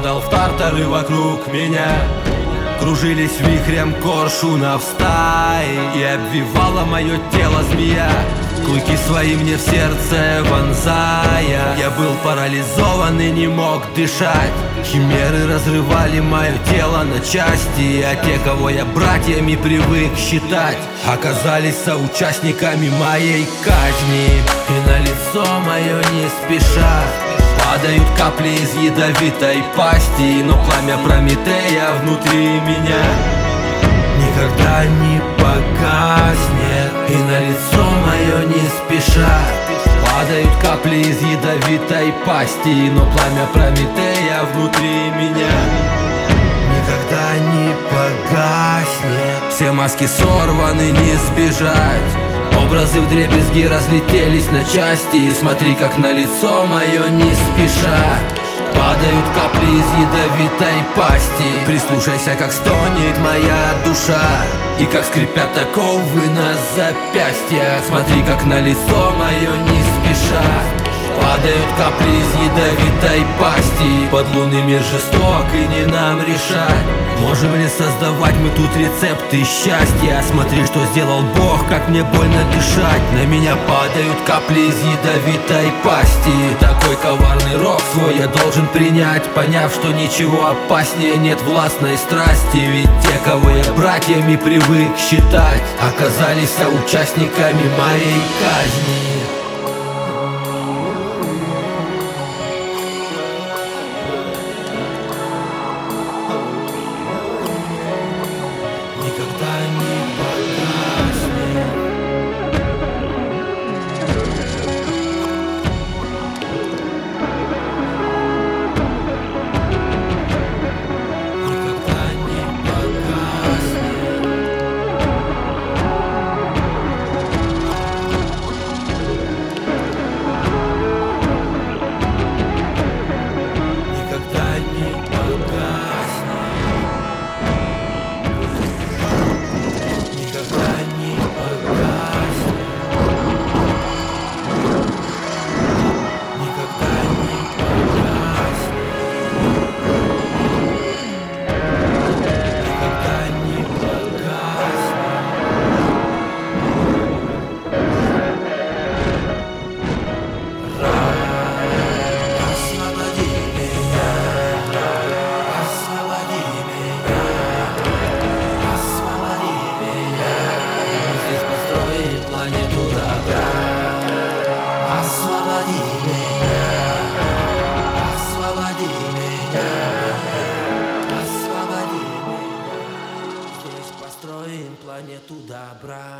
падал в тартары вокруг меня. Кружились вихрем коршунов стаи, и обвивала мое тело змея, клыки свои мне в сердце вонзая. Я был парализован и не мог дышать. Химеры разрывали мое тело на части, а те, кого я братьями привык считать, оказались соучастниками моей казни. И на лицо мое не спеша падают капли из ядовитой пасти, но пламя Прометея внутри меня никогда не погаснет. И на лицо мое не спеша падают капли из ядовитой пасти, но пламя Прометея внутри меня никогда не погаснет. Все маски сорваны, не сбежать. Образы вдребезги разлетелись на части, и смотри, как на лицо мое не спеша падают капли из ядовитой пасти. Прислушайся, как стонет моя душа, и как скрипят оковы на запястьях. Смотри, как на лицо мое не спеша падают капли из ядовитой пасти. Подлунный мир жесток, и не нам решать, можем ли создавать мы тут рецепты счастья. Смотри, что сделал Бог, как мне больно дышать. На меня падают капли из ядовитой пасти. Такой коварный рок свой я должен принять, поняв, что ничего опаснее нет властной страсти. Ведь те, кого я братьями привык считать, оказались соучастниками моей казни. Никогда не погаснет. Никогда не погаснет. Никогда не погаснет. Никогда не погаснет. Никогда не погаснет. Никогда не погаснет. Освободи меня, освободи меня, освободи меня. Здесь построим планету добра. Освободи меня, освободи меня, освободи меня. Здесь построим планету добра.